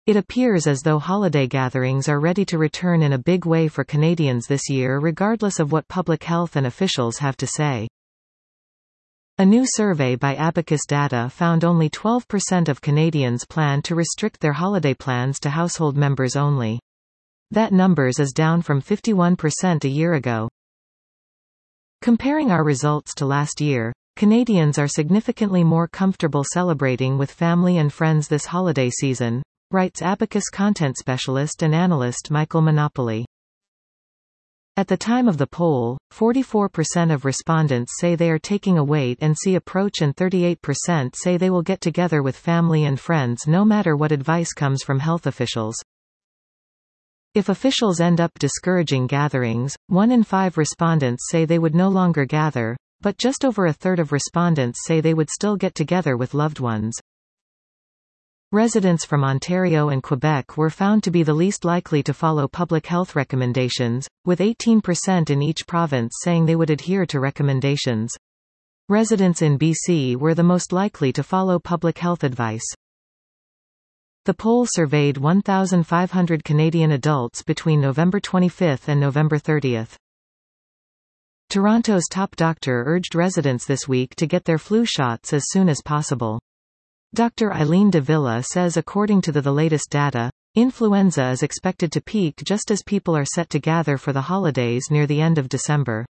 It appears as though holiday gatherings are ready to return in a big way for Canadians this year, regardless of what public health and officials have to say. A new survey by Abacus Data found only 12% of Canadians plan to restrict their holiday plans to household members only. That numbers is down from 51% a year ago. Comparing our results to last year, Canadians are significantly more comfortable celebrating with family and friends this holiday season, writes Abacus content specialist and analyst Michael Monopoly. At the time of the poll, 44% of respondents say they are taking a wait-and-see approach and 38% say they will get together with family and friends no matter what advice comes from health officials. If officials end up discouraging gatherings, 1 in 5 respondents say they would no longer gather, but just over a third of respondents say they would still get together with loved ones. Residents from Ontario and Quebec were found to be the least likely to follow public health recommendations, with 18% in each province saying they would adhere to recommendations. Residents in BC were the most likely to follow public health advice. The poll surveyed 1,500 Canadian adults between November 25 and November 30. Toronto's top doctor urged residents this week to get their flu shots as soon as possible. Dr. Eileen de Villa says according to the latest data, influenza is expected to peak just as people are set to gather for the holidays near the end of December.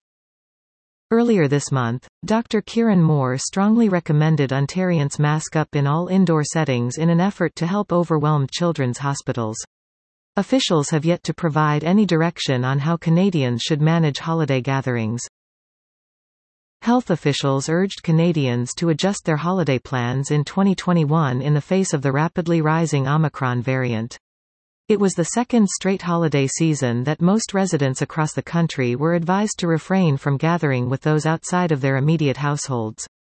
Earlier this month, Dr. Kieran Moore strongly recommended Ontarians mask up in all indoor settings in an effort to help overwhelmed children's hospitals. Officials have yet to provide any direction on how Canadians should manage holiday gatherings. Health officials urged Canadians to adjust their holiday plans in 2021 in the face of the rapidly rising Omicron variant. It was the second straight holiday season that most residents across the country were advised to refrain from gathering with those outside of their immediate households.